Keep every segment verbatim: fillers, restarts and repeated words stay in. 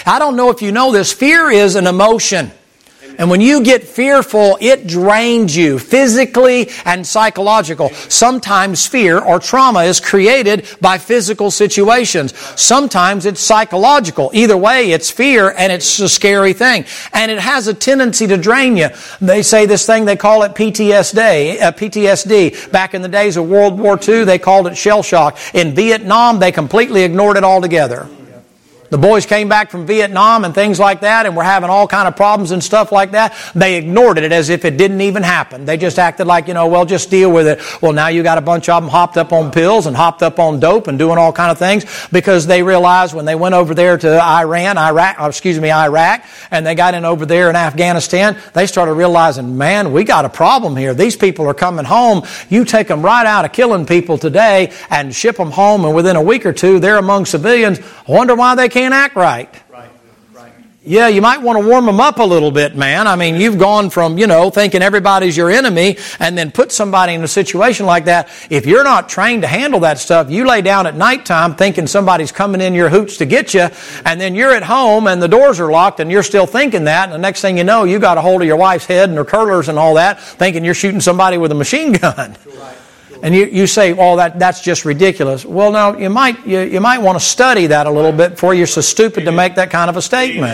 I don't know if you know this. Fear is an emotion. And when you get fearful, it drains you physically and psychological. Sometimes fear or trauma is created by physical situations. Sometimes it's psychological. Either way, it's fear and it's a scary thing. And it has a tendency to drain you. They say this thing, they call it P T S D. Uh, P T S D. Back in the days of World War Two, they called it shell shock. In Vietnam, they completely ignored it altogether. The boys came back from Vietnam and things like that and were having all kind of problems and stuff like that. They ignored it as if it didn't even happen. They just acted like, you know, well, just deal with it. Well, now you got a bunch of them hopped up on pills and hopped up on dope and doing all kind of things because they realized when they went over there to Iran, Iraq, or excuse me, Iraq, and they got in over there in Afghanistan, they started realizing, man, we got a problem here. These people are coming home. You take them right out of killing people today and ship them home, and within a week or two, they're among civilians. I wonder why they can't act right. Right, right. Yeah, you might want to warm them up a little bit, man. I mean, you've gone from, you know, thinking everybody's your enemy and then put somebody in a situation like that. If you're not trained to handle that stuff, you lay down at nighttime thinking somebody's coming in your hoops to get you, and then you're at home and the doors are locked and you're still thinking that, and the next thing you know, you got a hold of your wife's head and her curlers and all that, thinking you're shooting somebody with a machine gun. Right. And you, you say, well, that, that's just ridiculous. Well, no, you might you, you might want to study that a little bit before you're so stupid to make that kind of a statement.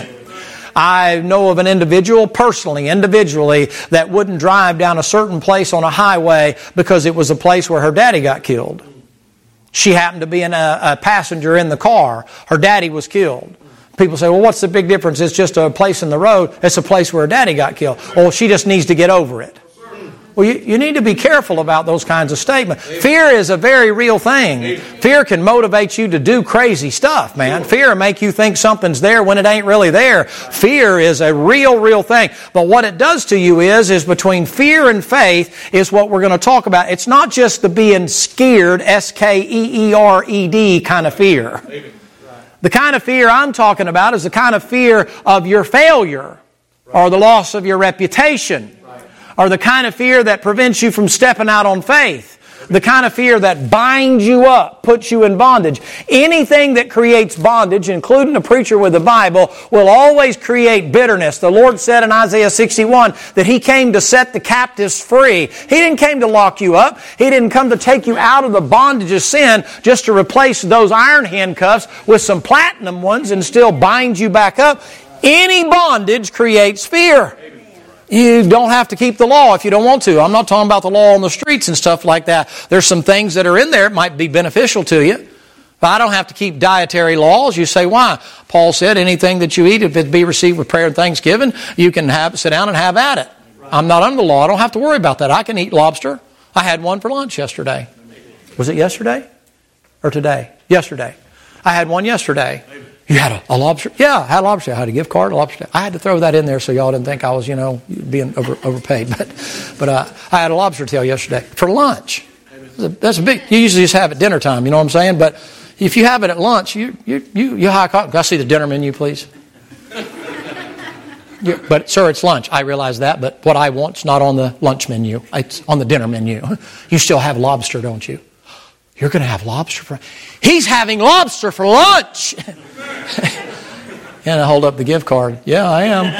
I know of an individual, personally, individually, that wouldn't drive down a certain place on a highway because it was a place where her daddy got killed. She happened to be in a, a passenger in the car. Her daddy was killed. People say, well, what's the big difference? It's just a place in the road. It's a place where her daddy got killed. Well, she just needs to get over it. Well, you, you need to be careful about those kinds of statements. Fear is a very real thing. Fear can motivate you to do crazy stuff, man. Fear will make you think something's there when it ain't really there. Fear is a real, real thing. But what it does to you is, is between fear and faith is what we're going to talk about. It's not just the being scared, S K E E R E D kind of fear. The kind of fear I'm talking about is the kind of fear of your failure or the loss of your reputation. Or the kind of fear that prevents you from stepping out on faith. The kind of fear that binds you up, puts you in bondage. Anything that creates bondage, including a preacher with the Bible, will always create bitterness. The Lord said in Isaiah sixty-one that He came to set the captives free. He didn't come to lock you up. He didn't come to take you out of the bondage of sin just to replace those iron handcuffs with some platinum ones and still bind you back up. Any bondage creates fear. You don't have to keep the law if you don't want to. I'm not talking about the law on the streets and stuff like that. There's some things that are in there that might be beneficial to you. But I don't have to keep dietary laws. You say, why? Paul said anything that you eat, if it be received with prayer and thanksgiving, you can have sit down and have at it. I'm not under the law. I don't have to worry about that. I can eat lobster. I had one for lunch yesterday. Was it yesterday? Or today? Yesterday. I had one yesterday. You had a, a lobster? Yeah, I had a lobster. I had a gift card, a lobster. I had to throw that in there so y'all didn't think I was, you know, being over, overpaid. But but uh, I had a lobster tail yesterday for lunch. That's a big. You usually just have it dinner time. You know what I'm saying? But if you have it at lunch, you you you, you high cost. Can I see the dinner menu, please? Yeah, but sir, it's lunch. I realize that, but what I want's not on the lunch menu. It's on the dinner menu. You still have lobster, don't you? You're going to have lobster for... He's having lobster for lunch! And I hold up the gift card. Yeah, I am.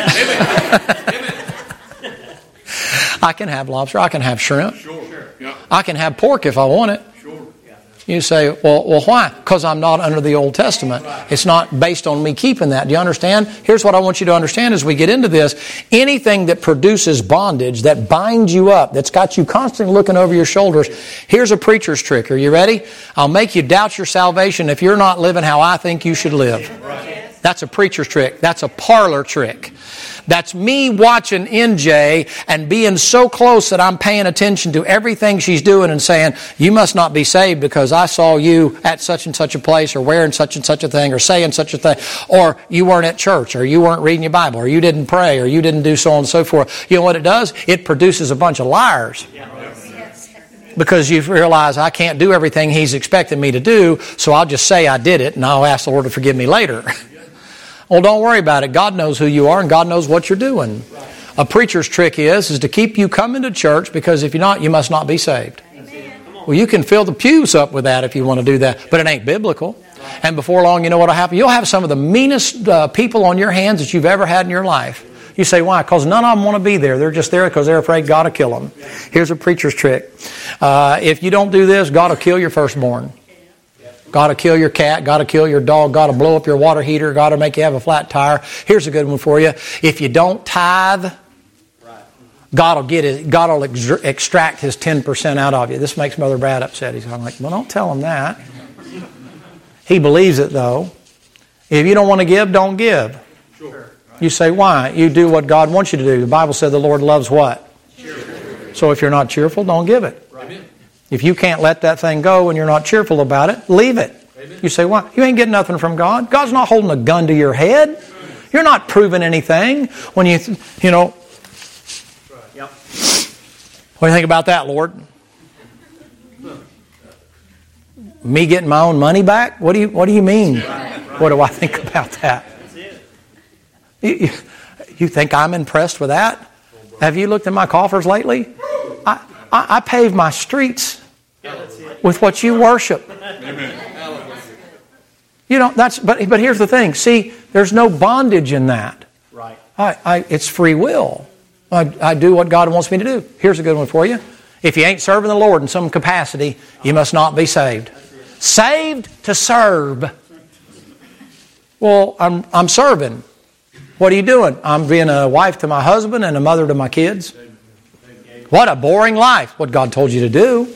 I can have lobster. I can have shrimp. I can have pork if I want it. You say, well, well, why? Because I'm not under the Old Testament. It's not based on me keeping that. Do you understand? Here's what I want you to understand as we get into this. Anything that produces bondage, that binds you up, that's got you constantly looking over your shoulders, here's a preacher's trick. Are you ready? I'll make you doubt your salvation if you're not living how I think you should live. That's a preacher's trick. That's a parlor trick. That's me watching N J and being so close that I'm paying attention to everything she's doing and saying, you must not be saved because I saw you at such and such a place or wearing such and such a thing or saying such a thing, or you weren't at church or you weren't reading your Bible or you didn't pray or you didn't do so on and so forth. You know what it does? It produces a bunch of liars. Because you realize I can't do everything He's expecting me to do, so I'll just say I did it and I'll ask the Lord to forgive me later. Well, don't worry about it. God knows who you are and God knows what you're doing. A preacher's trick is, is to keep you coming to church because if you're not, you must not be saved. Well, you can fill the pews up with that if you want to do that, but it ain't biblical. And before long, you know what will happen? You'll have some of the meanest uh, people on your hands that you've ever had in your life. You say, why? Because none of them want to be there. They're just there because they're afraid God will kill them. Here's a preacher's trick. Uh, if you don't do this, God will kill your firstborn. God will kill your cat. God will kill your dog. God will blow up your water heater. God will make you have a flat tire. Here's a good one for you. If you don't tithe, God will get it. God will ex- extract His ten percent out of you. This makes Mother Brad upset. He's I'm like, well, don't tell him that. He believes it, though. If you don't want to give, don't give. Sure. You say, why? You do what God wants you to do. The Bible said the Lord loves what? Cheerful. So if you're not cheerful, don't give it. Right. If you can't let that thing go and you're not cheerful about it, leave it. Amen. You say, why? You ain't getting nothing from God. God's not holding a gun to your head. You're not proving anything when you, you know. Yep. What do you think about that, Lord? Me getting my own money back? What do you What do you mean? Right, right. What do I think about that? That's it. You, you think I'm impressed with that? Have you looked in my coffers lately? I, I, I pave my streets with what you worship. Amen. You know that's. But but here's the thing. See, there's no bondage in that. Right. I, I it's free will. I, I do what God wants me to do. Here's a good one for you. If you ain't serving the Lord in some capacity, you must not be saved. Saved to serve. Well, I'm I'm serving. What are you doing? I'm being a wife to my husband and a mother to my kids. What a boring life. What God told you to do.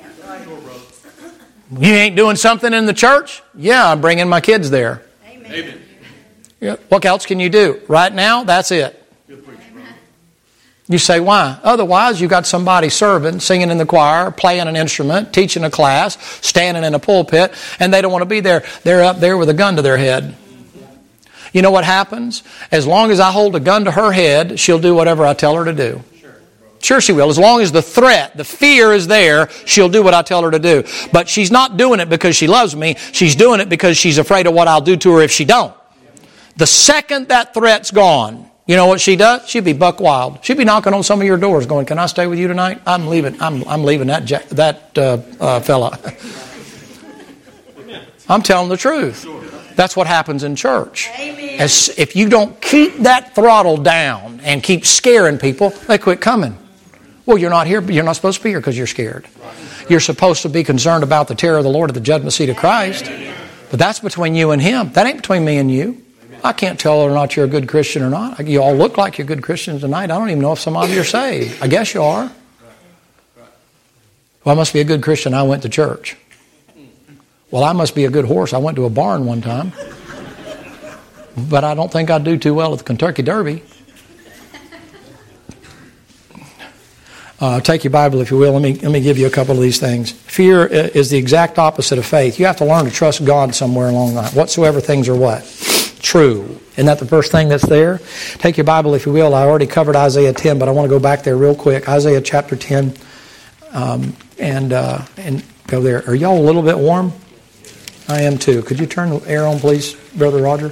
You ain't doing something in the church? Yeah, I'm bringing my kids there. Amen. Yeah. What else can you do? Right now, that's it. You say, why? Otherwise, you've got somebody serving, singing in the choir, playing an instrument, teaching a class, standing in a pulpit, and they don't want to be there. They're up there with a gun to their head. You know what happens? As long as I hold a gun to her head, she'll do whatever I tell her to do. Sure she will. As long as the threat, the fear is there, she'll do what I tell her to do. But she's not doing it because she loves me. She's doing it because she's afraid of what I'll do to her if she don't. The second that threat's gone, you know what she does? She'd be buck wild. She'd be knocking on some of your doors going, can I stay with you tonight? I'm leaving. I'm, I'm leaving that ja- that uh, uh, fella. I'm telling the truth. That's what happens in church. As if you don't keep that throttle down and keep scaring people, they quit coming. Well, you're not here, but you're not supposed to be here because you're scared. You're supposed to be concerned about the terror of the Lord at the judgment seat of Christ. But that's between you and Him. That ain't between me and you. I can't tell whether or not you're a good Christian or not. You all look like you're good Christians tonight. I don't even know if some of you are saved. I guess you are. Well, I must be a good Christian. I went to church. Well, I must be a good horse. I went to a barn one time. But I don't think I'd do too well at the Kentucky Derby. Uh, take your Bible, if you will. Let me, let me give you a couple of these things. Fear is the exact opposite of faith. You have to learn to trust God somewhere along the line. Whatsoever things are what? True. Isn't that the first thing that's there? Take your Bible, if you will. I already covered Isaiah ten, but I want to go back there real quick. Isaiah chapter ten, um, and uh, and go there. Are y'all a little bit warm? I am too. Could you turn the air on, please, Brother Roger?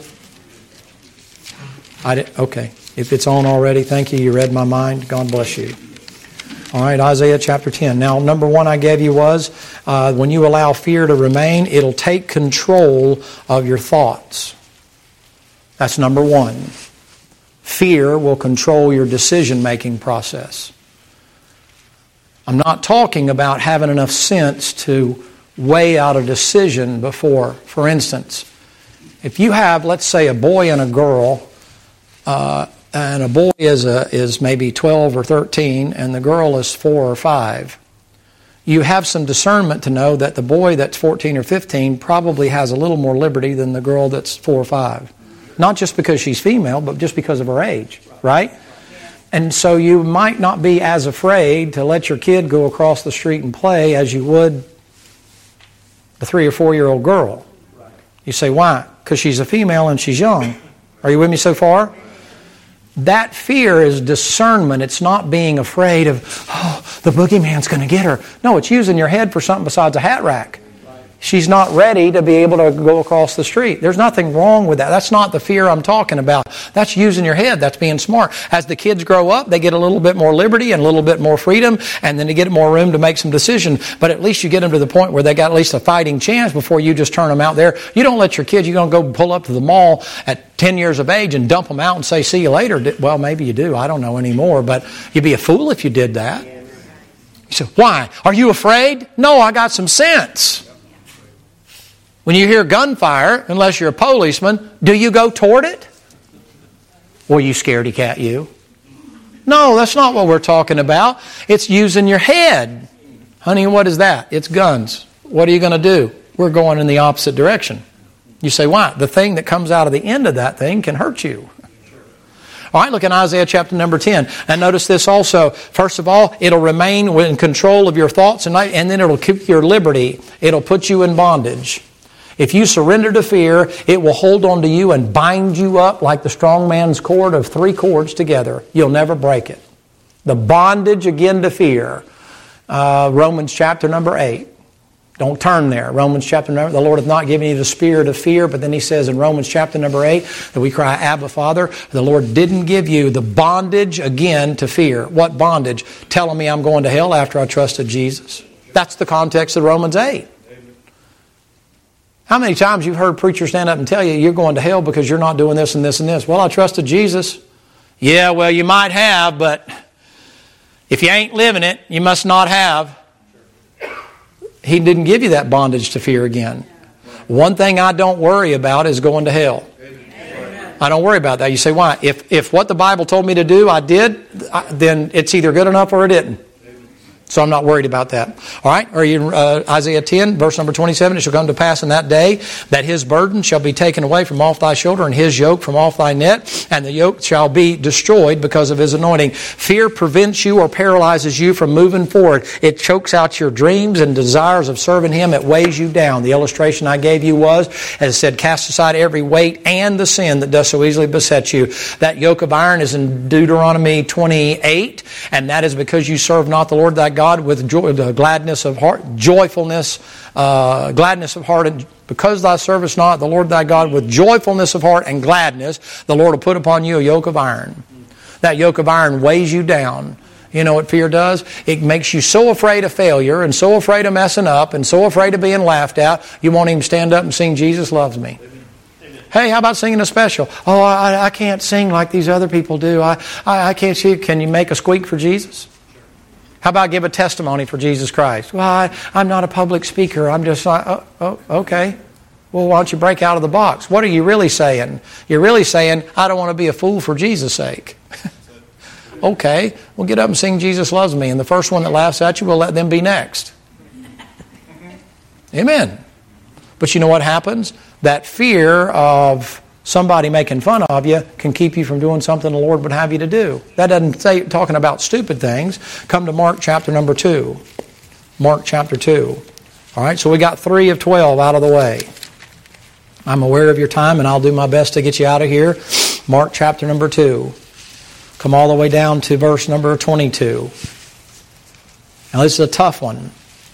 I did, okay. If it's on already, thank you. You read my mind. God bless you. All right, Isaiah chapter ten. Now, number one I gave you was, uh, when you allow fear to remain, it'll take control of your thoughts. That's number one. Fear will control your decision-making process. I'm not talking about having enough sense to weigh out a decision before. For instance, if you have, let's say, a boy and a girl, uh, and a boy is a, is maybe twelve or thirteen, and the girl is four or five, you have some discernment to know that the boy that's fourteen or fifteen probably has a little more liberty than the girl that's four or five. Not just because she's female, but just because of her age, right? And so you might not be as afraid to let your kid go across the street and play as you would the three or four-year-old girl. You say, why? Because she's a female and she's young. Are you with me so far? That fear is discernment. It's not being afraid of, oh, the boogeyman's going to get her. No, it's using your head for something besides a hat rack. she's not ready to be able to go across the street. There's nothing wrong with that. That's not the fear I'm talking about. That's using your head. That's being smart. As the kids grow up, they get a little bit more liberty and a little bit more freedom, and then they get more room to make some decisions. But at least you get them to the point where they got at least a fighting chance before you just turn them out there. You don't let your kids, you don't go pull up to the mall at ten years of age and dump them out and say, see you later. Well, maybe you do. I don't know anymore. But you'd be a fool if you did that. You say, why? Are you afraid? No, I got some sense. When you hear gunfire, unless you're a policeman, do you go toward it? Or you scaredy cat you? No, that's not what we're talking about. It's using your head. Honey, what is that? It's guns. What are you going to do? We're going in the opposite direction. You say, why? The thing that comes out of the end of that thing can hurt you. All right, look in Isaiah chapter number ten. And notice this also. First of all, it'll remain in control of your thoughts, and and then it'll keep your liberty. It'll put you in bondage. If you surrender to fear, it will hold on to you and bind you up like the strong man's cord of three cords together. You'll never break it. The bondage again to fear. Uh, Romans chapter number eight. Don't turn there. Romans chapter number, the Lord hath not given you the spirit of fear, but then He says in Romans chapter number eight that we cry, Abba, Father. The Lord didn't give you the bondage again to fear. What bondage? Telling me I'm going to hell after I trusted Jesus. That's the context of Romans eight. How many times you've heard preachers stand up and tell you you're going to hell because you're not doing this and this and this? Well, I trusted Jesus. Yeah, well, you might have, but if you ain't living it, you must not have. He didn't give you that bondage to fear again. One thing I don't worry about is going to hell. I don't worry about that. You say, why? If if what the Bible told me to do, I did, then it's either good enough or it didn't. So I'm not worried about that. All right? Or you, uh, Isaiah ten, verse number twenty-seven, it shall come to pass in that day that His burden shall be taken away from off thy shoulder and His yoke from off thy neck, and the yoke shall be destroyed because of His anointing. Fear prevents you or paralyzes you from moving forward. It chokes out your dreams and desires of serving Him. It weighs you down. The illustration I gave you was, as it said, cast aside every weight and the sin that does so easily beset you. That yoke of iron is in Deuteronomy twenty-eight, and that is because you serve not the Lord thy God with joy, the gladness of heart, joyfulness, uh, gladness of heart, and because thou servest not the Lord thy God with joyfulness of heart and gladness, the Lord will put upon you a yoke of iron. That yoke of iron weighs you down. You know what fear does? It makes you so afraid of failure and so afraid of messing up and so afraid of being laughed at, you won't even stand up and sing Jesus Loves Me. Hey, how about singing a special? Oh, I, I can't sing like these other people do. I, I, I can't see. Can you make a squeak for Jesus? How about give a testimony for Jesus Christ? Well, I, I'm not a public speaker. I'm just like, oh, oh, okay. Well, why don't you break out of the box? What are you really saying? You're really saying, I don't want to be a fool for Jesus' sake. Okay, well, get up and sing Jesus Loves Me. And the first one that laughs at you, we'll let them be next. Amen. But you know what happens? That fear of somebody making fun of you can keep you from doing something the Lord would have you to do. That doesn't say talking about stupid things. Come to Mark chapter number two. Mark chapter two. All right, so we got three of twelve out of the way. I'm aware of your time, and I'll do my best to get you out of here. Mark chapter number two. Come all the way down to verse number twenty-two. Now this is a tough one.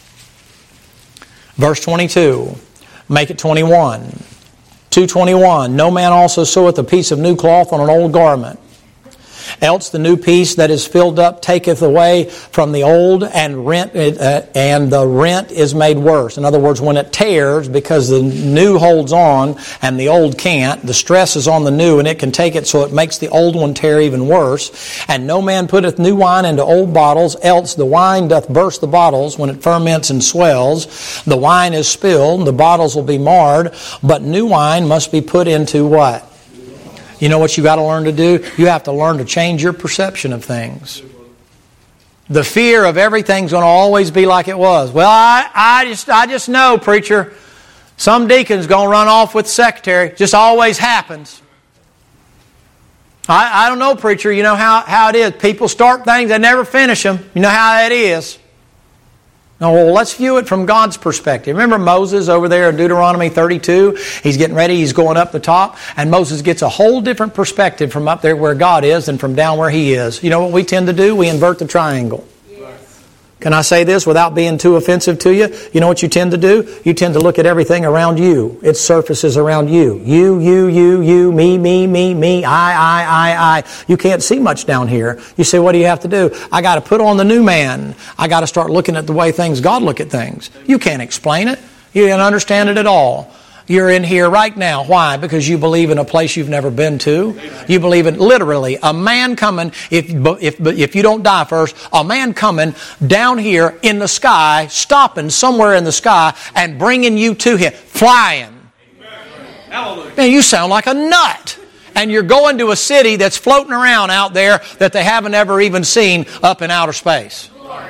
Verse twenty-two. Make it twenty-one. two twenty-one, no man also seweth a piece of new cloth on an old garment. Else the new piece that is filled up taketh away from the old, and rent uh, and the rent is made worse. In other words, when it tears, because the new holds on and the old can't, the stress is on the new and it can take it, so it makes the old one tear even worse. And no man putteth new wine into old bottles, else the wine doth burst the bottles when it ferments and swells. The wine is spilled, the bottles will be marred, but new wine must be put into what? You know what you got to learn to do? You have to learn to change your perception of things. The fear of everything's going to always be like it was. Well, I, I just I just know, preacher, some deacon's going to run off with the secretary. Just always happens. I, I don't know, preacher. You know how, how it is. People start things, they never finish them. You know how that is. Now, well, let's view it from God's perspective. Remember Moses over there in Deuteronomy thirty-two? He's getting ready. He's going up the top. And Moses gets a whole different perspective from up there where God is than from down where he is. You know what we tend to do? We invert the triangle. Yes. Can I say this without being too offensive to you? You know what you tend to do? You tend to look at everything around you. It surfaces around you. You, you, you, you, me, me, me, me, I, I, I, I. You can't see much down here. You say, what do you have to do? I got to put on the new man. I got to start looking at the way things God look at things. You can't explain it. You can't understand it at all. You're in here right now. Why? Because you believe in a place you've never been to. You believe in literally a man coming, if, if, if you don't die first, a man coming down here in the sky, stopping somewhere in the sky and bringing you to him, flying. Hallelujah. Man, you sound like a nut. And you're going to a city that's floating around out there that they haven't ever even seen up in outer space.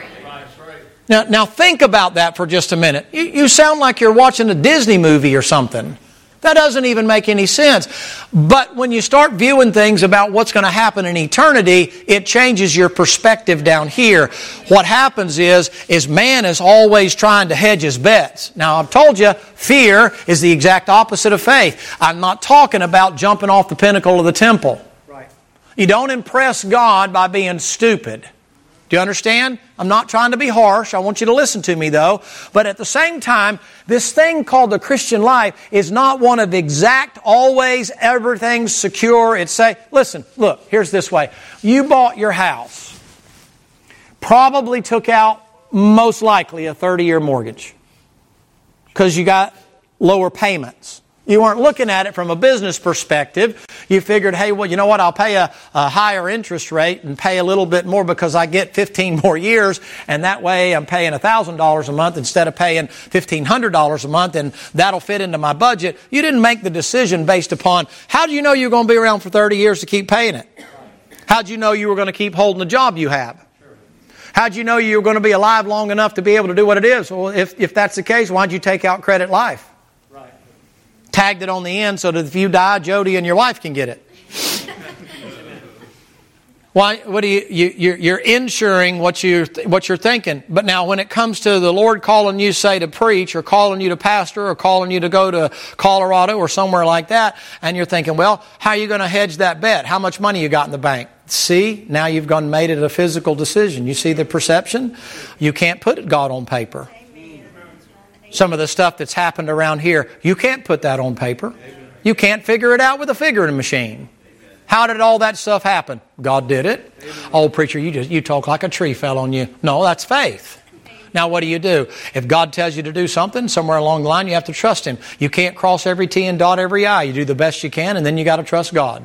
Now, now think about that for just a minute. You, you sound like you're watching a Disney movie or something. That doesn't even make any sense. But when you start viewing things about what's going to happen in eternity, it changes your perspective down here. What happens is, is man is always trying to hedge his bets. Now, I've told you, fear is the exact opposite of faith. I'm not talking about jumping off the pinnacle of the temple. Right. You don't impress God by being stupid. Do you understand? I'm not trying to be harsh. I want you to listen to me, though. But at the same time, this thing called the Christian life is not one of exact, always, everything's secure. It's say, listen, look, here's this way. You bought your house. Probably took out, most likely, a thirty-year mortgage. Because you got lower payments. You weren't looking at it from a business perspective. You figured, hey, well, you know what? I'll pay a, a higher interest rate and pay a little bit more because I get fifteen more years, and that way I'm paying one thousand dollars a month instead of paying fifteen hundred dollars a month, and that'll fit into my budget. You didn't make the decision based upon, how do you know you're going to be around for thirty years to keep paying it? How do you know you were going to keep holding the job you have? How do you know you were going to be alive long enough to be able to do what it is? Well, if, if that's the case, why don't you take out credit life? Tagged it on the end so that if you die, Jody and your wife can get it. Why? What do you, you? You're insuring what you what you're thinking. But now, when it comes to the Lord calling you, say, to preach, or calling you to pastor, or calling you to go to Colorado or somewhere like that, and you're thinking, well, how are you going to hedge that bet? How much money you got in the bank? See, now you've gone and made it a physical decision. You see the perception? You can't put God on paper. Some of the stuff that's happened around here, you can't put that on paper. You can't figure it out with a figuring machine. How did all that stuff happen? God did it. Oh, preacher, you just you talk like a tree fell on you. No, that's faith. Now, what do you do? If God tells you to do something, somewhere along the line, you have to trust Him. You can't cross every T and dot every I. You do the best you can, and then you got to trust God.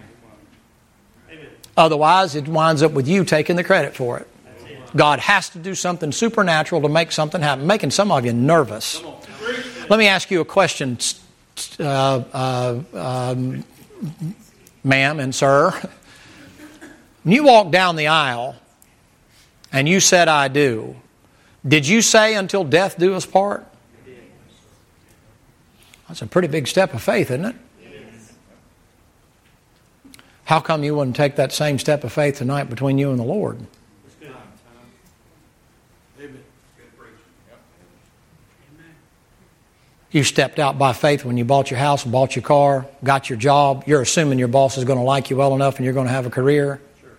Otherwise, it winds up with you taking the credit for it. God has to do something supernatural to make something happen, making some of you nervous. Let me ask you a question, uh, uh, um, ma'am and sir. When you walked down the aisle and you said, I do, did you say, until death do us part? That's a pretty big step of faith, isn't it? How come you wouldn't take that same step of faith tonight between you and the Lord? You stepped out by faith when you bought your house and bought your car, got your job. You're assuming your boss is going to like you well enough and you're going to have a career. Sure.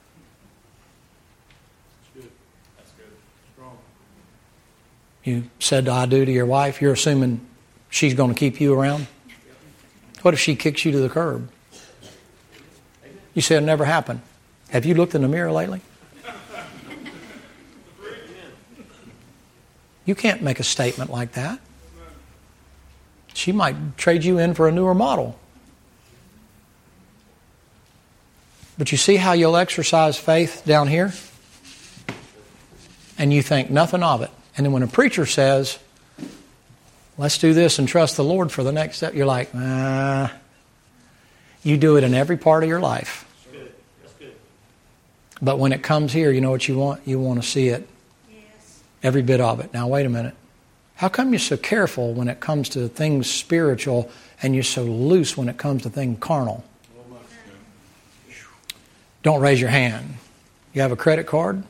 That's good. That's good. Strong. You said I do to your wife. You're assuming she's going to keep you around. What if she kicks you to the curb? You said it never happened. Have you looked in the mirror lately? You can't make a statement like that. She might trade you in for a newer model. But you see how you'll exercise faith down here? And you think nothing of it. And then when a preacher says, let's do this and trust the Lord for the next step, you're like, nah. You do it in every part of your life. That's good. That's good. But when it comes here, you know what you want? You want to see it. Yes. Every bit of it. Now, wait a minute. How come you're so careful when it comes to things spiritual and you're so loose when it comes to things carnal? Don't raise your hand. You have a credit card?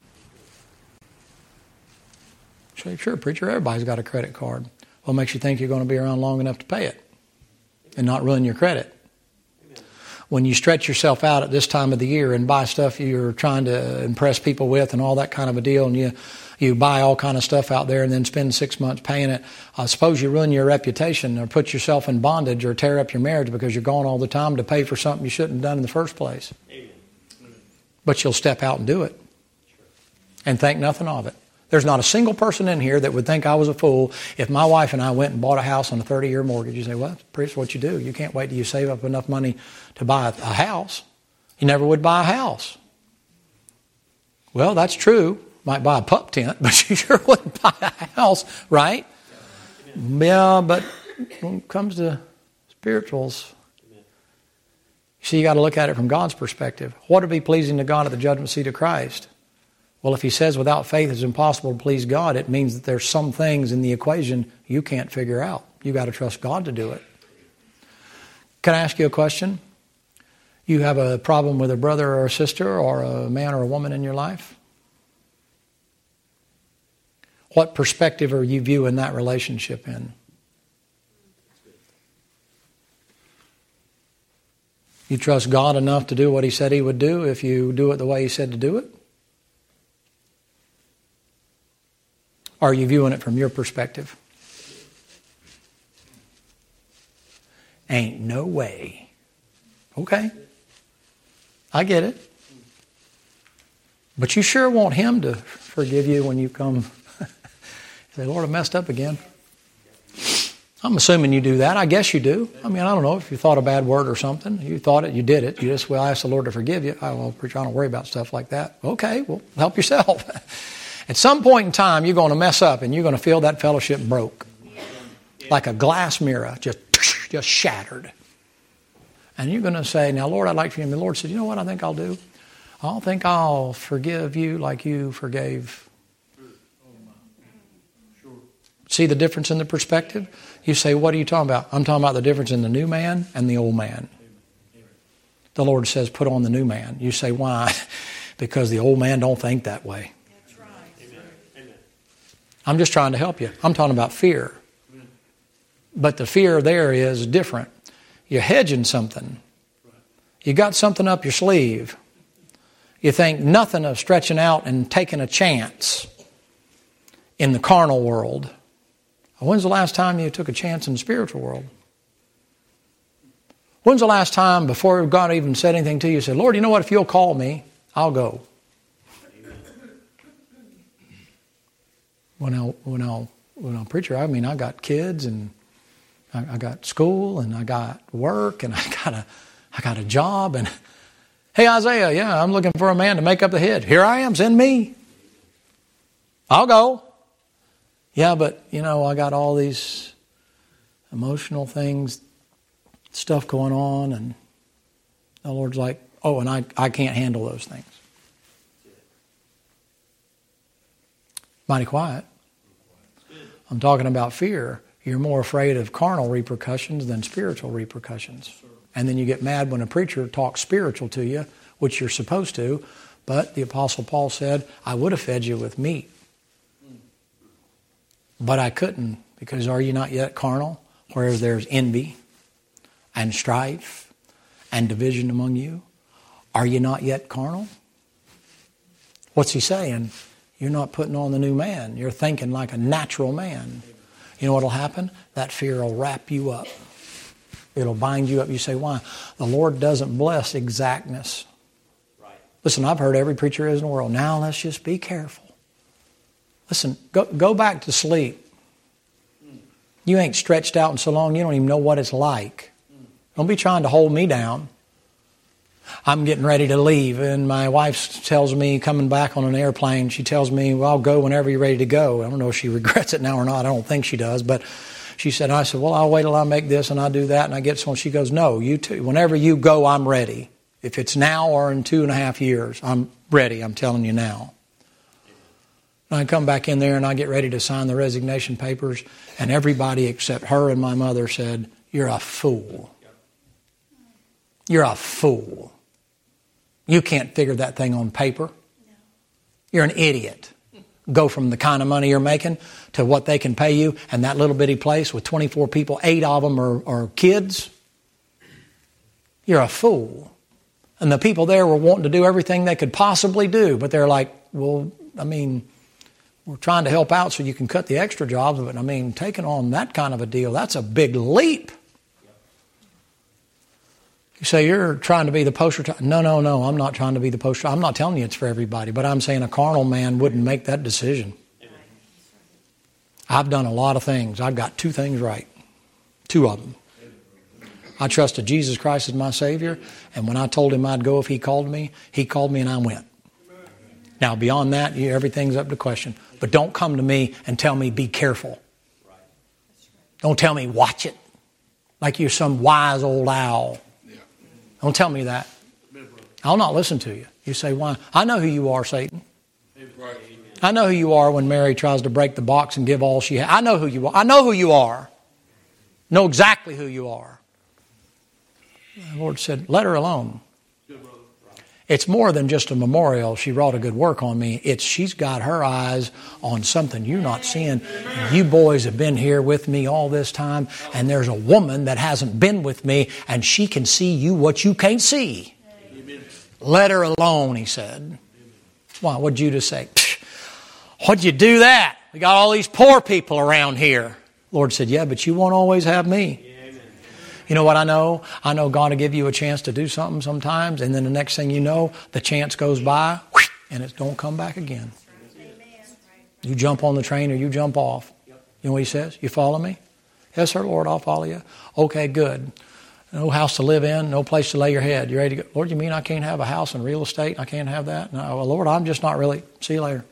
Say, sure, preacher, everybody's got a credit card. What makes you think you're going to be around long enough to pay it and not ruin your credit? when you stretch yourself out at this time of the year and buy stuff you're trying to impress people with and all that kind of a deal, and you you buy all kind of stuff out there and then spend six months paying it, I suppose you ruin your reputation or put yourself in bondage or tear up your marriage because you're gone all the time to pay for something you shouldn't have done in the first place. Amen. But you'll step out and do it and think nothing of it. There's not a single person in here that would think I was a fool if my wife and I went and bought a house on a thirty-year mortgage. You say, well, that's what you do. You can't wait till you save up enough money to buy a house. You never would buy a house. Well, that's true. Might buy a pup tent, but you sure wouldn't buy a house, right? Yeah, but when it comes to spirituals, you see, you got to look at it from God's perspective. What would be pleasing to God at the judgment seat of Christ? Well, if he says without faith it's impossible to please God, it means that there's some things in the equation you can't figure out. You got to trust God to do it. Can I ask you a question? You have a problem with a brother or a sister or a man or a woman in your life? What perspective are you viewing that relationship in? You trust God enough to do what he said he would do if you do it the way he said to do it? Or are you viewing it from your perspective? Ain't no way. Okay. I get it. But you sure want him to forgive you when you come. Say, Lord, I messed up again. I'm assuming you do that. I guess you do. I mean, I don't know if you thought a bad word or something. You thought it, you did it. You just, well, I asked the Lord to forgive you. Oh, well, preacher, I don't worry about stuff like that. Okay, well, help yourself. At some point in time, you're going to mess up and you're going to feel that fellowship broke. Like a glass mirror, just, just shattered. And you're going to say, now, Lord, I'd like for you. And the Lord said, you know what I think I'll do? I think I'll forgive you like you forgave. See the difference in the perspective? You say, what are you talking about? I'm talking about the difference in the new man and the old man. The Lord says, put on the new man. You say, why? Because the old man don't think that way. That's right. I'm just trying to help you. I'm talking about fear. But the fear there is different. You're hedging something. You got something up your sleeve. You think nothing of stretching out and taking a chance in the carnal world. When's the last time you took a chance in the spiritual world? When's the last time before God even said anything to you, you said, Lord, you know what? If you'll call me, I'll go. When I, when I, when I'm a preacher, I mean, I got kids and I, I got school and I got work and I got a, I got a job and, hey, Isaiah, yeah, I'm looking for a man to make up the head. Here I am, send me. I'll go. Yeah, but, you know, I got all these emotional things, stuff going on, and the Lord's like, oh, and I, I can't handle those things. Mighty quiet. I'm talking about fear. You're more afraid of carnal repercussions than spiritual repercussions. And then you get mad when a preacher talks spiritual to you, which you're supposed to, but the Apostle Paul said, I would have fed you with meat. But I couldn't, because are you not yet carnal? Whereas there's envy and strife and division among you. Are you not yet carnal? What's he saying? You're not putting on the new man. You're thinking like a natural man. You know what will happen? That fear will wrap you up. It'll bind you up. You say, why? The Lord doesn't bless exactness. Right. Listen, I've heard every preacher is in the world. Now let's just be careful. Listen, go, go back to sleep. You ain't stretched out in so long you don't even know what it's like. Don't be trying to hold me down. I'm getting ready to leave, and my wife tells me, coming back on an airplane, she tells me, well, I'll go whenever you're ready to go. I don't know if she regrets it now or not. I don't think she does. But she said, I said, well, I'll wait till I make this and I do that. And I get so she goes, no, you too. Whenever you go, I'm ready. If it's now or in two and a half years, I'm ready. I'm telling you now. And I come back in there and I get ready to sign the resignation papers, and everybody except her and my mother said, you're a fool. You're a fool. You can't figure that thing on paper. You're an idiot. Go from the kind of money you're making to what they can pay you, and that little bitty place with twenty-four people, eight of them are, are kids. You're a fool. And the people there were wanting to do everything they could possibly do, but they're like, well, I mean, we're trying to help out so you can cut the extra jobs. But I mean, taking on that kind of a deal, that's a big leap. You say, you're trying to be the poster child. No, no, no, I'm not trying to be the poster child. I'm not telling you it's for everybody, but I'm saying a carnal man wouldn't make that decision. I've done a lot of things. I've got two things right. Two of them. I trusted Jesus Christ as my Savior, and when I told Him I'd go if He called me, He called me and I went. Now, beyond that, everything's up to question. But don't come to me and tell me, be careful. Don't tell me, watch it, like you're some wise old owl. Don't tell me that. I'll not listen to you. You say, why? I know who you are, Satan. I know who you are when Mary tries to break the box and give all she has. I know who you are. I know who you are. Know exactly who you are. The Lord said, let her alone. It's more than just a memorial. She wrought a good work on me. It's she's got her eyes on something you're not seeing. You boys have been here with me all this time, and there's a woman that hasn't been with me, and she can see you what you can't see. Amen. Let her alone, he said. Why? What'd Judas say? What'd you do that? We got all these poor people around here. Lord said, yeah, but you won't always have me. You know what I know? I know God will give you a chance to do something sometimes, and then the next thing you know, the chance goes by, and it don't come back again. You jump on the train or you jump off. You know what He says? You follow me? Yes, sir, Lord, I'll follow you. Okay, good. No house to live in, no place to lay your head. You ready to go? Lord, you mean I can't have a house and real estate? I can't have that? No, well, Lord, I'm just not really. See you later.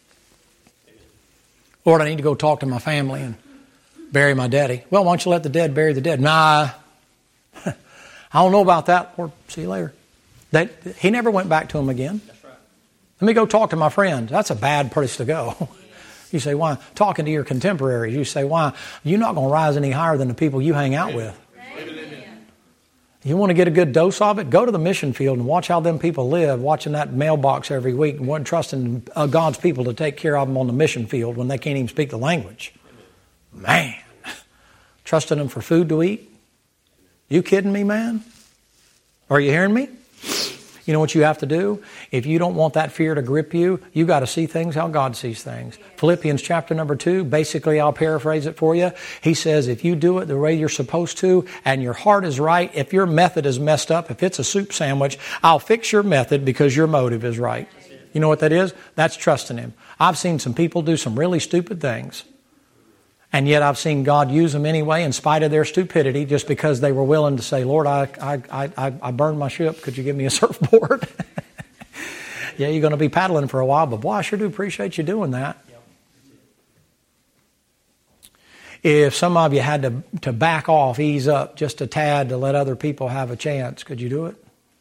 Lord, I need to go talk to my family and bury my daddy. Well, why don't you let the dead bury the dead? Nah, I don't know about that. Lord, see you later. They, he never went back to him again. That's right. Let me go talk to my friends. That's a bad place to go. You say, why? Talking to your contemporaries. You say, why? You're not going to rise any higher than the people you hang out with. Amen. You want to get a good dose of it? Go to the mission field and watch how them people live, watching that mailbox every week and trusting God's people to take care of them on the mission field when they can't even speak the language. Man, trusting them for food to eat. You kidding me, man? Are you hearing me? You know what you have to do? If you don't want that fear to grip you, you got to see things how God sees things. Philippians chapter number two, basically I'll paraphrase it for you. He says, if you do it the way you're supposed to and your heart is right, if your method is messed up, if it's a soup sandwich, I'll fix your method because your motive is right. You know what that is? That's trusting Him. I've seen some people do some really stupid things. And yet I've seen God use them anyway in spite of their stupidity just because they were willing to say, Lord, I I I, I burned my ship. Could you give me a surfboard? Yeah, you're going to be paddling for a while, but boy, I sure do appreciate you doing that. If some of you had to, to back off, ease up just a tad to let other people have a chance, could you do it?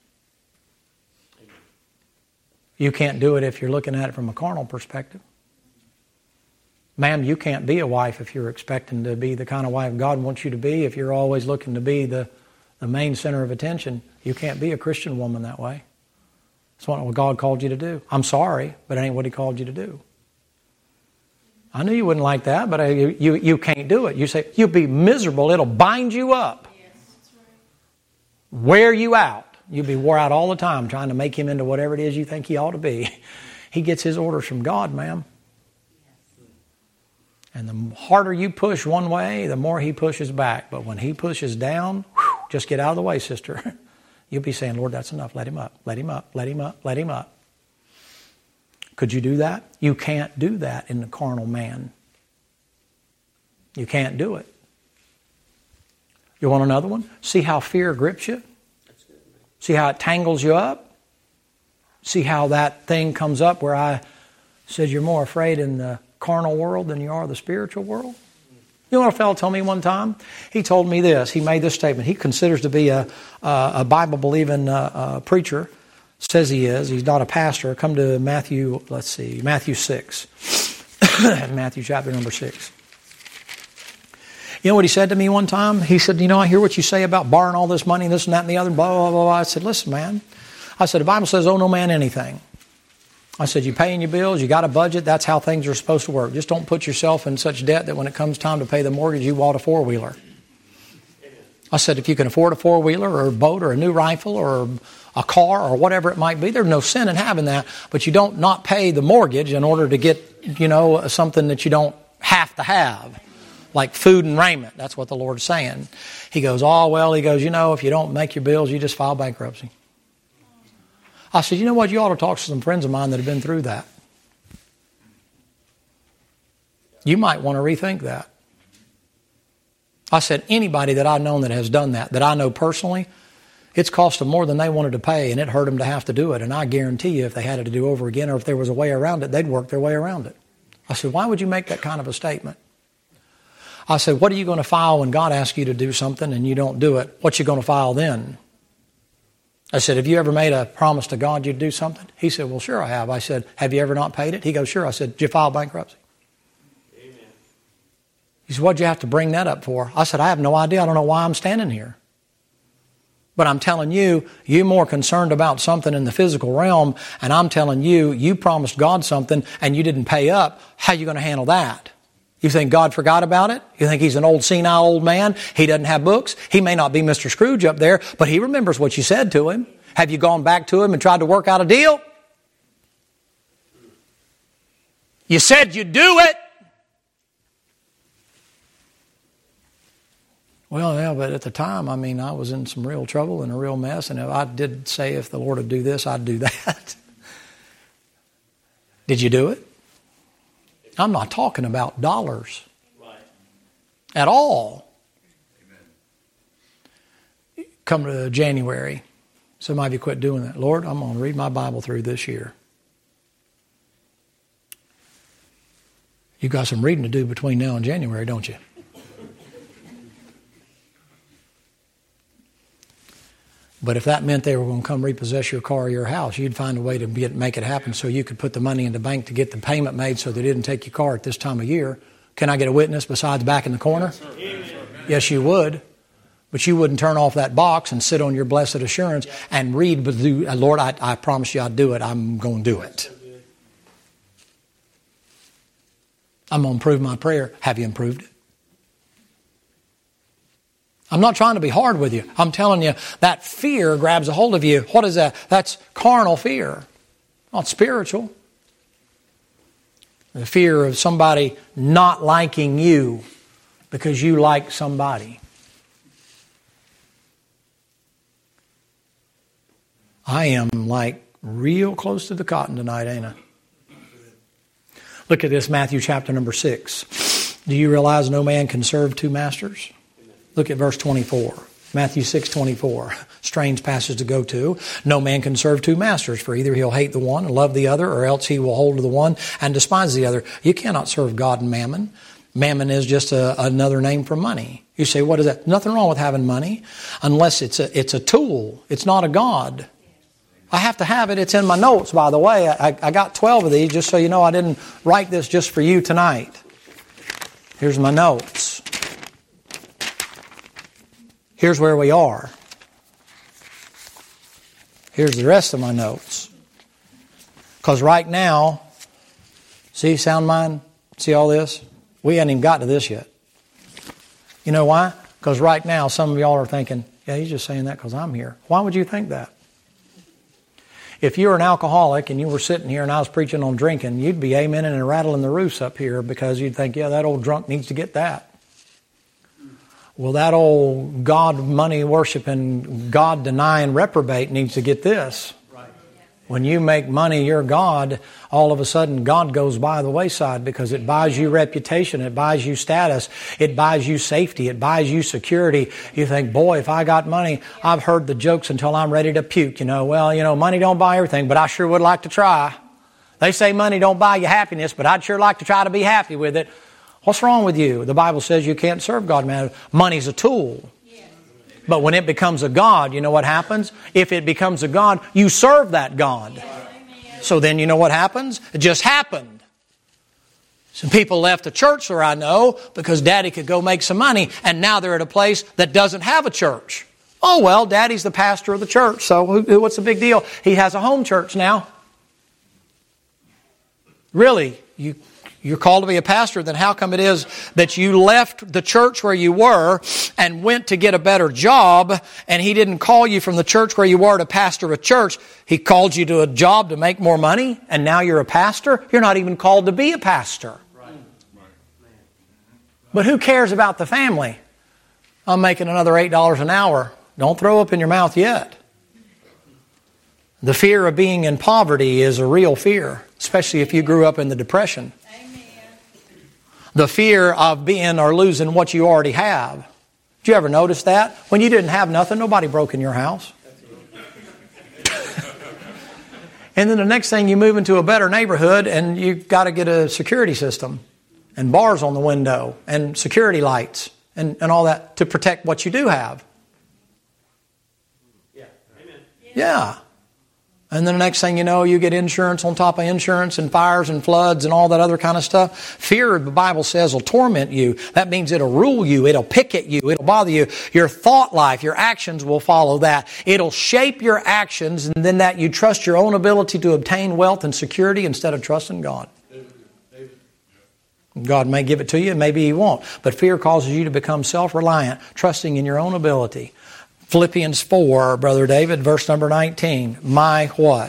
You can't do it if you're looking at it from a carnal perspective. Ma'am, you can't be a wife if you're expecting to be the kind of wife God wants you to be. If you're always looking to be the, the main center of attention, you can't be a Christian woman that way. It's not what God called you to do. I'm sorry, but it ain't what He called you to do. I knew you wouldn't like that, but I, you, you, you can't do it. You say, you'll be miserable. It'll bind you up. Yes, that's right. Wear you out. You'll be wore out all the time trying to make Him into whatever it is you think He ought to be. He gets His orders from God, ma'am. And the harder you push one way, the more He pushes back. But when He pushes down, whew, just get out of the way, sister. You'll be saying, Lord, that's enough. Let Him up, let Him up, let Him up, let Him up. Could you do that? You can't do that in the carnal man. You can't do it. You want another one? See how fear grips you? See how it tangles you up? See how that thing comes up where I said you're more afraid in the carnal world than you are the spiritual world? You know what a fellow told me one time? He told me this. He made this statement. He considers to be a, a, a Bible-believing uh, uh, preacher. Says he is. He's not a pastor. Come to Matthew, let's see, Matthew six. Matthew chapter number six. You know what he said to me one time? He said, you know, I hear what you say about borrowing all this money, this and that and the other, blah, blah, blah, blah. I said, listen, man. I said, the Bible says, owe no man anything. I said, you paying your bills, you got a budget, that's how things are supposed to work. Just don't put yourself in such debt that when it comes time to pay the mortgage, you bought a four-wheeler. I said, if you can afford a four-wheeler or a boat or a new rifle or a car or whatever it might be, there's no sin in having that. But you don't not pay the mortgage in order to get, you know, something that you don't have to have, like food and raiment. That's what the Lord's saying. He goes, oh, well, he goes, you know, if you don't make your bills, you just file bankruptcy. I said, you know what, you ought to talk to some friends of mine that have been through that. You might want to rethink that. I said, anybody that I've known that has done that, that I know personally, it's cost them more than they wanted to pay, and it hurt them to have to do it. And I guarantee you, if they had it to do over again, or if there was a way around it, they'd work their way around it. I said, why would you make that kind of a statement? I said, what are you going to file when God asks you to do something and you don't do it? What you going to file then? I said, have you ever made a promise to God you'd do something? He said, well, sure I have. I said, have you ever not paid it? He goes, sure. I said, did you file bankruptcy? Amen. He said, what'd you have to bring that up for? I said, I have no idea. I don't know why I'm standing here. But I'm telling you, you're more concerned about something in the physical realm, and I'm telling you, you promised God something and you didn't pay up. How are you going to handle that? You think God forgot about it? You think He's an old senile old man? He doesn't have books? He may not be Mister Scrooge up there, but He remembers what you said to Him. Have you gone back to Him and tried to work out a deal? You said you'd do it. Well, yeah, but at the time, I mean, I was in some real trouble and a real mess, and if I did say if the Lord would do this, I'd do that. Did you do it? I'm not talking about dollars right. at all. Amen. Come to January. Some of you quit doing that. Lord, I'm going to read my Bible through this year. You got some reading to do between now and January, don't you? But if that meant they were going to come repossess your car or your house, you'd find a way to get, make it happen so you could put the money in the bank to get the payment made so they didn't take your car at this time of year. Can I get a witness besides back in the corner? Yes, yes, you would. But you wouldn't turn off that box and sit on your blessed assurance and read, but do, Lord, I, I promise you I'd do it. I'm going to do it. I'm going to improve my prayer. Have you improved it? I'm not trying to be hard with you. I'm telling you, that fear grabs a hold of you. What is that? That's carnal fear, not spiritual. The fear of somebody not liking you because you like somebody. I am like real close to the cotton tonight, ain't I? Look at this, Matthew chapter number six. Do you realize no man can serve two masters? Look at verse twenty-four. Matthew six twenty-four. Strange passage to go to. No man can serve two masters, for either he'll hate the one and love the other, or else he will hold to the one and despise the other. You cannot serve God and mammon. Mammon is just a, another name for money. You say, what is that? Nothing wrong with having money, unless it's a, it's a tool. It's not a God. I have to have it. It's in my notes, by the way. I, I got twelve of these, just so you know I didn't write this just for you tonight. Here's my notes. Here's where we are. Here's the rest of my notes. Because right now, see sound mind? See all this? We hadn't even got to this yet. You know why? Because right now, some of y'all are thinking, yeah, he's just saying that because I'm here. Why would you think that? If you were an alcoholic and you were sitting here and I was preaching on drinking, you'd be amening and rattling the roofs up here because you'd think, yeah, that old drunk needs to get that. Well, that old God money worshiping, God denying reprobate needs to get this. Right. When you make money your God, all of a sudden God goes by the wayside because it buys you reputation, it buys you status, it buys you safety, it buys you security. You think, boy, if I got money, I've heard the jokes until I'm ready to puke. You know, well, you know, money don't buy everything, but I sure would like to try. They say money don't buy you happiness, but I'd sure like to try to be happy with it. What's wrong with you? The Bible says you can't serve God, man. Money's a tool. Yes. But when it becomes a God, you know what happens? If it becomes a God, you serve that God. Yes. So then you know what happens? It just happened. Some people left the church where I know because Daddy could go make some money, and now they're at a place that doesn't have a church. Oh, well, Daddy's the pastor of the church, so what's the big deal? He has a home church now. Really? You... you're called to be a pastor, then how come it is that you left the church where you were and went to get a better job, and He didn't call you from the church where you were to pastor a church? He called you to a job to make more money, and now you're a pastor? You're not even called to be a pastor. But who cares about the family? I'm making another eight dollars an hour. Don't throw up in your mouth yet. The fear of being in poverty is a real fear, especially if you grew up in the Depression. Amen. The fear of being or losing what you already have. Did you ever notice that? When you didn't have nothing, nobody broke in your house. And then the next thing, you move into a better neighborhood and you've got to get a security system and bars on the window and security lights and, and all that to protect what you do have. Yeah. Amen. Yeah. And then the next thing you know, you get insurance on top of insurance and fires and floods and all that other kind of stuff. Fear, the Bible says, will torment you. That means it'll rule you. It'll pick at you. It'll bother you. Your thought life, your actions will follow that. It'll shape your actions, and then that you trust your own ability to obtain wealth and security instead of trusting God. God may give it to you, and maybe He won't. But fear causes you to become self-reliant, trusting in your own ability. Philippians four, Brother David, verse number nineteen. My what?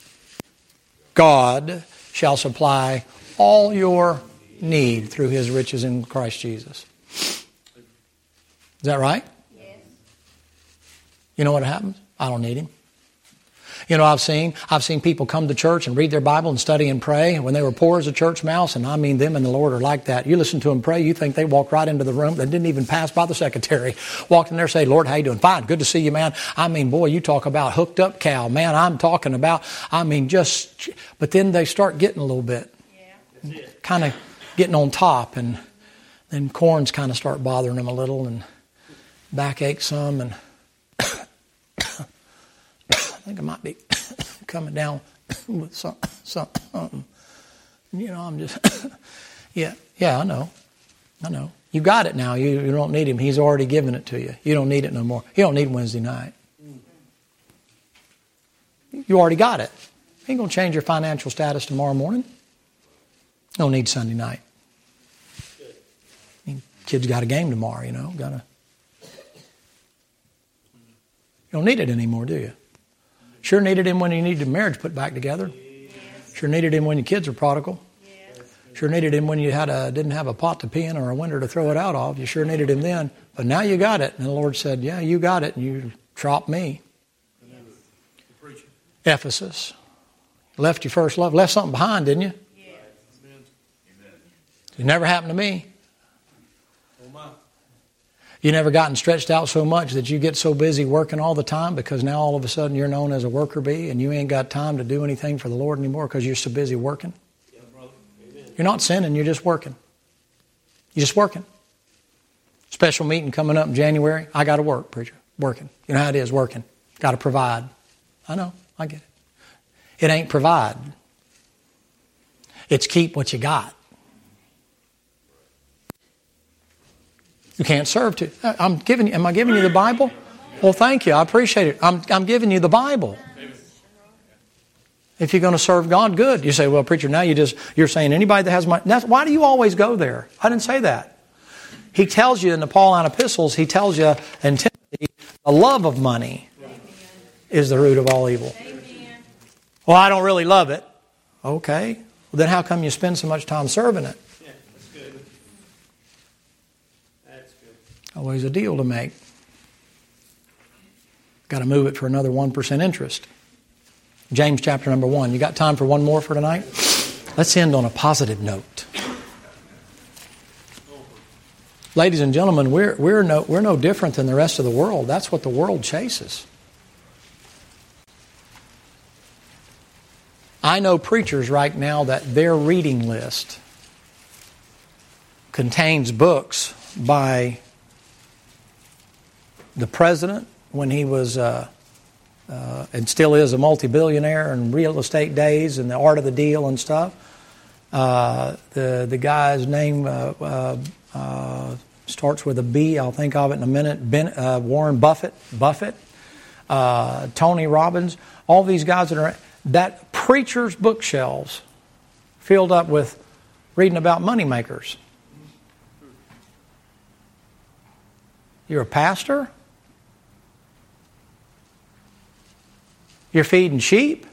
God shall supply all your need through His riches in Christ Jesus. Is that right? Yes. You know what happens? I don't need Him. You know, I've seen I've seen people come to church and read their Bible and study and pray when they were poor as a church mouse, and I mean them and the Lord are like that. You listen to them pray, you think they walked right into the room. They didn't even pass by the secretary. Walked in there and say, Lord, how you doing? Fine, good to see you, man. I mean, boy, you talk about hooked up cow. Man, I'm talking about, I mean, just, but then they start getting a little bit, yeah. kind of getting on top, and then corns kind of start bothering them a little, and backache some, and I think I might be coming down with some, something. You know, I'm just, yeah, yeah, I know. I know. You got it now. You, you don't need Him. He's already given it to you. You don't need it no more. You don't need Wednesday night. You already got it. Ain't going to change your financial status tomorrow morning. You don't need Sunday night. I mean, kids got a game tomorrow, you know. Got to. You don't need it anymore, do you? Sure needed Him when you needed marriage put back together. Yes. Sure needed Him when your kids were prodigal. Yes. Sure needed Him when you had a didn't have a pot to pee in or a window to throw it out of. You sure needed Him then. But now you got it. And the Lord said, yeah, you got it. And you dropped me. Yes. Ephesus. Left your first love. Left something behind, didn't you? Yes. It never happened to me. You never gotten stretched out so much that you get so busy working all the time because now all of a sudden you're known as a worker bee and you ain't got time to do anything for the Lord anymore because you're so busy working? Yeah, brother. Amen. You're not sinning, you're just working. You're just working. Special meeting coming up in January. I got to work, preacher. Working. You know how it is, working. Got to provide. I know, I get it. It ain't provide. It's keep what you got. You can't serve two. I'm giving you, am I giving you the Bible? Well, thank you. I appreciate it. I'm, I'm giving you the Bible. If you're going to serve God, good. You say, well, preacher, now you just, you're saying anybody that has money. That's, why do you always go there? I didn't say that. He tells you in the Pauline epistles, he tells you in Timothy, the love of money is the root of all evil. Well, I don't really love it. Okay. Well, then how come you spend so much time serving it? Always a deal to make. Got to move it for another one percent interest. James chapter number one. You got time for one more for tonight? Let's end on a positive note. Ladies and gentlemen, we're, we're, no, we're no different than the rest of the world. That's what the world chases. I know preachers right now that their reading list contains books by the president when he was uh, uh, and still is a multi-billionaire in real estate days and the art of the deal and stuff. Uh, the the guy's name uh, uh, uh, starts with a B. I'll think of it in a minute. Ben, uh, Warren Buffett, Buffett, uh, Tony Robbins. All these guys that are that preachers' bookshelves filled up with reading about money makers. You're a pastor? You're feeding sheep?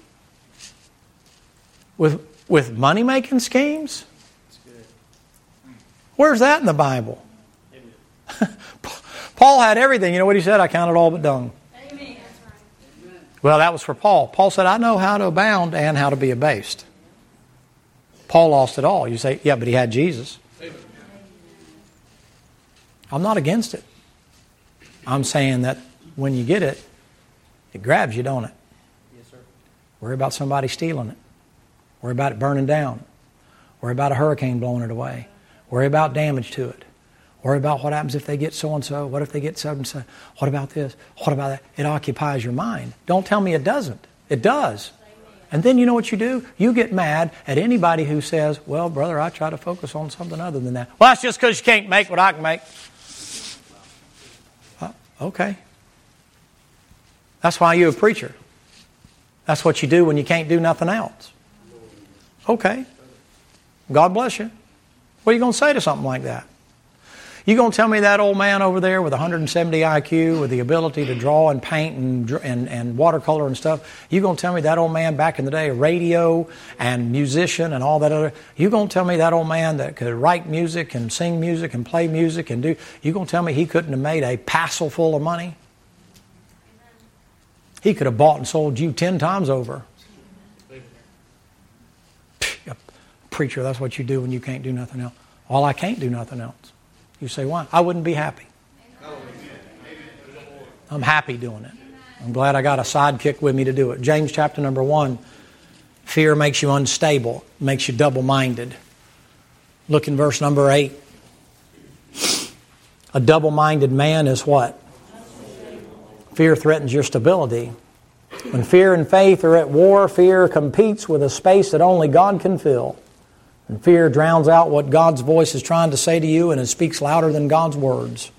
With, with money-making schemes? Where's that in the Bible? Paul had everything. You know what he said? I count it all but dung. Amen. Well, that was for Paul. Paul said, I know how to abound and how to be abased. Paul lost it all. You say, yeah, but he had Jesus. I'm not against it. I'm saying that when you get it, it grabs you, don't it? Yes, sir. Worry about somebody stealing it. Worry about it burning down. Worry about a hurricane blowing it away. Worry about damage to it. Worry about what happens if they get so-and-so. What if they get so-and-so? What about this? What about that? It occupies your mind. Don't tell me it doesn't. It does. And then you know what you do? You get mad at anybody who says, well, brother, I try to focus on something other than that. Well, that's just because you can't make what I can make. Uh, okay. That's why you're a preacher. That's what you do when you can't do nothing else. Okay. God bless you. What are you going to say to something like that? You going to tell me that old man over there with one hundred seventy I Q, with the ability to draw and paint and, and, and watercolor and stuff, you going to tell me that old man back in the day, radio and musician and all that other, you going to tell me that old man that could write music and sing music and play music and do, you going to tell me he couldn't have made a passel full of money? He could have bought and sold you ten times over. Preacher, that's what you do when you can't do nothing else. Well, I can't do nothing else. You say, why? I wouldn't be happy. I'm happy doing it. I'm glad I got a sidekick with me to do it. James chapter number one. Fear makes you unstable, makes you double-minded. Look in verse number eight. A double-minded man is what? Fear threatens your stability. When fear and faith are at war, fear competes with a space that only God can fill. And fear drowns out what God's voice is trying to say to you, and it speaks louder than God's words.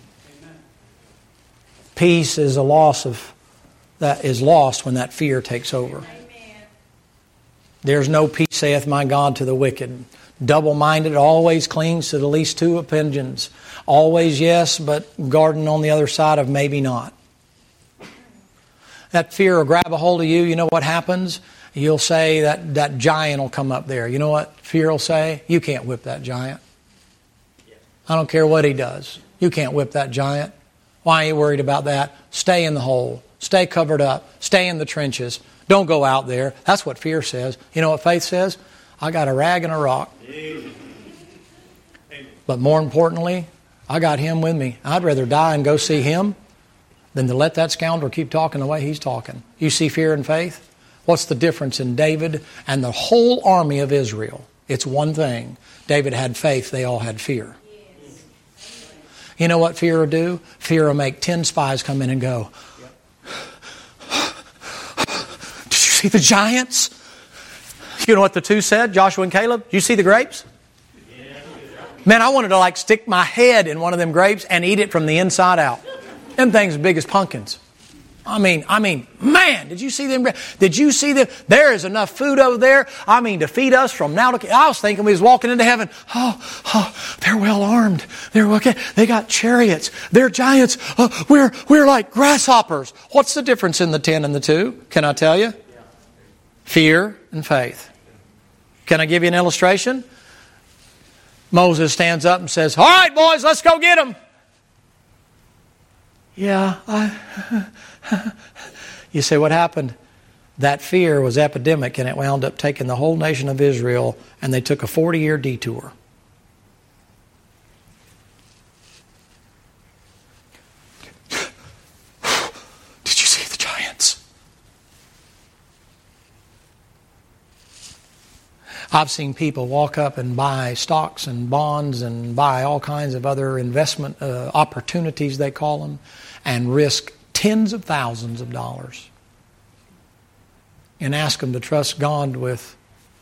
Peace is a loss of that is lost when that fear takes over. Amen. There's no peace, saith my God, to the wicked. Double-minded always clings to the least two opinions. Always yes, but guarding on the other side of maybe not. That fear will grab a hold of you. You know what happens? You'll say that that giant will come up there. You know what fear will say? You can't whip that giant. I don't care what he does. You can't whip that giant. Why are you worried about that? Stay in the hole. Stay covered up. Stay in the trenches. Don't go out there. That's what fear says. You know what faith says? I got a rag and a rock. But more importantly, I got him with me. I'd rather die and go see him than to let that scoundrel keep talking the way he's talking. You see fear and faith? What's the difference in David and the whole army of Israel? It's one thing. David had faith. They all had fear. You know what fear will do? Fear will make ten spies come in and go, did you see the giants? You know what the two said, Joshua and Caleb? You see the grapes? Man, I wanted to like stick my head in one of them grapes and eat it from the inside out. Them things as big as pumpkins. I mean, I mean, man, did you see them? Did you see them? There is enough food over there. I mean, to feed us from now to... I was thinking we was walking into heaven. Oh, oh they're well armed. They're okay. They got chariots. They're giants. Oh, we're, we're like grasshoppers. What's the difference in the ten and the two? Can I tell you? Fear and faith. Can I give you an illustration? Moses stands up and says, all right, boys, let's go get them. Yeah, I... You say, what happened? That fear was epidemic, and it wound up taking the whole nation of Israel, and they took a forty-year detour. Did you see the giants? I've seen people walk up and buy stocks and bonds and buy all kinds of other investment uh, opportunities, they call them, and risk tens of thousands of dollars and ask them to trust God with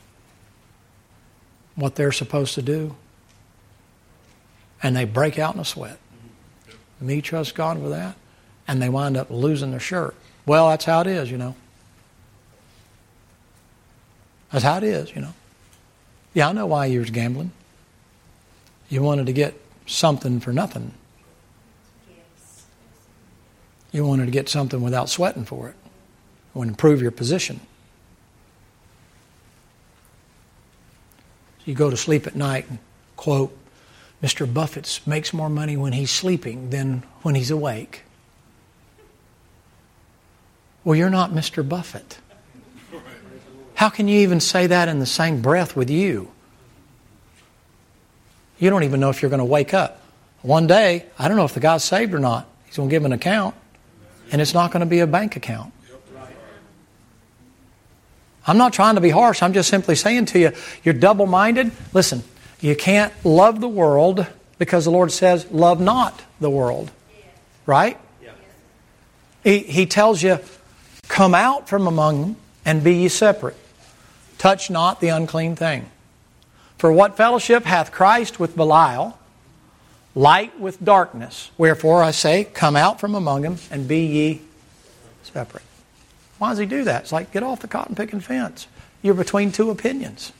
what they're supposed to do. And they break out in a sweat. Me trust God with that? And they wind up losing their shirt. Well, that's how it is, you know. That's how it is, you know. Yeah, I know why you was gambling. You wanted to get something for nothing. You wanted to get something without sweating for it. You want to improve your position. You go to sleep at night and quote, Mister Buffett makes more money when he's sleeping than when he's awake. Well, you're not Mister Buffett. How can you even say that in the same breath with you? You don't even know if you're going to wake up. One day, I don't know if the guy's saved or not. He's going to give an account, and it's not going to be a bank account. I'm not trying to be harsh. I'm just simply saying to you, you're double-minded. Listen, you can't love the world because the Lord says, love not the world. Right? He, he tells you, come out from among them and be ye separate. Touch not the unclean thing. For what fellowship hath Christ with Belial? Light with darkness. Wherefore I say, come out from among them and be ye separate. Why does he do that? It's like, get off the cotton picking fence. You're between two opinions.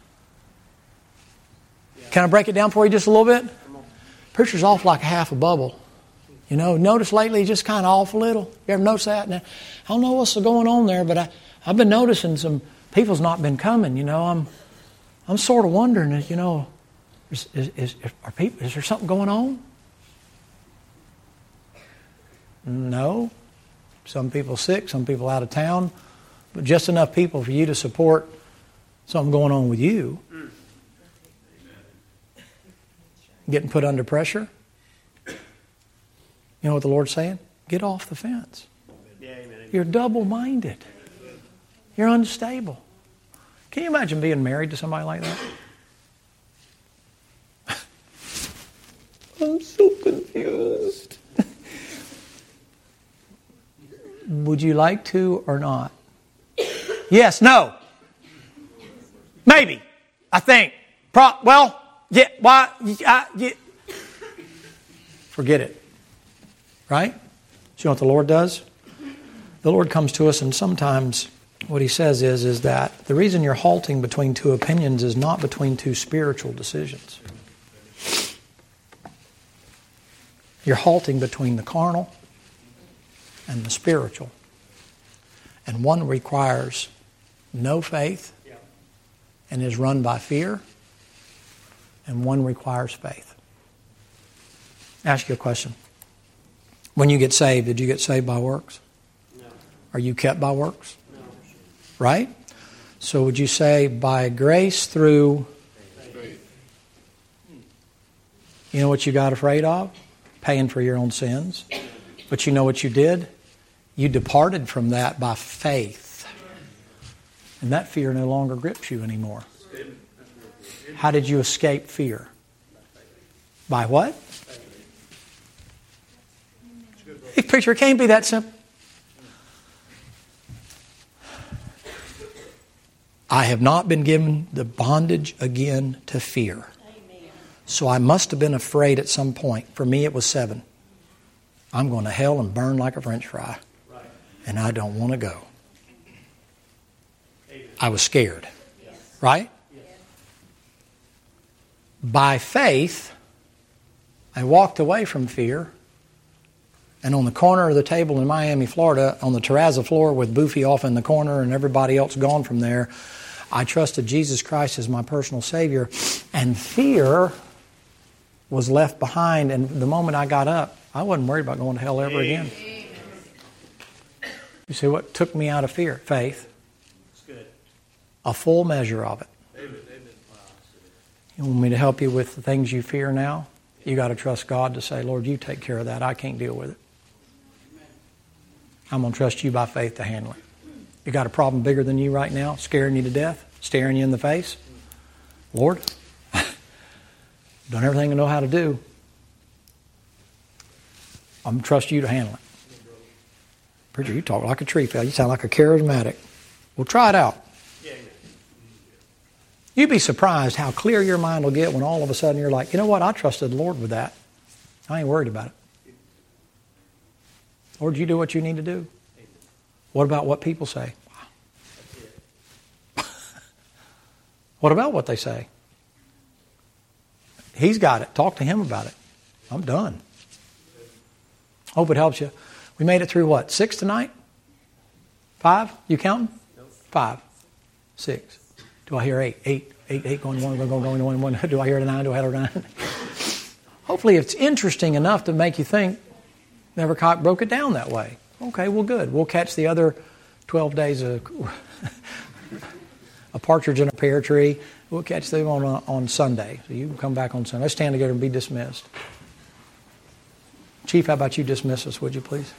Can I break it down for you just a little bit? Preacher's off like half a bubble. You know, notice lately he's just kind of off a little. You ever notice that? Now, I don't know what's going on there, but I, I've been noticing some people's not been coming. You know, I'm I'm sort of wondering, you know, is, is, is, are people, is there something going on? No. Some people sick, some people out of town, but just enough people for you to support something going on with you. Getting put under pressure. You know what the Lord's saying? Get off the fence. You're double-minded. You're unstable. Can you imagine being married to somebody like that? I'm so confused. Would you like to or not? Yes, no. Maybe. I think. Pro- well, yeah, why? I, yeah. Forget it. Right? So you know what the Lord does? The Lord comes to us and sometimes what He says is, is that the reason you're halting between two opinions is not between two spiritual decisions. You're halting between the carnal and the spiritual. And one requires no faith and is run by fear, and one requires faith. Ask you a question. When you get saved, did you get saved by works? No. Are you kept by works? No. Right? So would you say by grace through faith? You know what you got afraid of? Paying for your own sins. But you know what you did? You departed from that by faith. And that fear no longer grips you anymore. How did you escape fear? By what? Hey, preacher, it can't be that simple. I have not been given the bondage again to fear. So I must have been afraid at some point. For me, it was seven. I'm going to hell and burn like a French fry. And I don't want to go. I was scared. Right? By faith, I walked away from fear. And on the corner of the table in Miami, Florida, on the terrazzo floor with Boofy off in the corner and everybody else gone from there, I trusted Jesus Christ as my personal Savior. And fear was left behind. And the moment I got up, I wasn't worried about going to hell ever again. You see what took me out of fear? Faith. A full measure of it. You want me to help you with the things you fear now? You got to trust God to say, Lord, you take care of that. I can't deal with it. I'm going to trust you by faith to handle it. You got a problem bigger than you right now, scaring you to death, staring you in the face? Lord, done everything I know how to do. I'm going to trust you to handle it. Preacher, you talk like a tree fella. You sound like a charismatic. Well, try it out. You'd be surprised how clear your mind will get when all of a sudden you're like, you know what, I trusted the Lord with that. I ain't worried about it. Lord, you do what you need to do. What about what people say? What about what they say? He's got it. Talk to him about it. I'm done. Hope it helps you. We made it through what? Six tonight? Five? You counting? Five. Six. Do I hear eight? Eight. Eight, eight, going one, going, going, going, one, one. Do I hear it a nine? Do I hear it a nine? Hopefully it's interesting enough to make you think, never broke it down that way. Okay, well good. We'll catch the other twelve days of a partridge in a pear tree. We'll catch them on on Sunday. So you can come back on Sunday. Let's stand together and be dismissed. Chief, how about you dismiss us, would you please?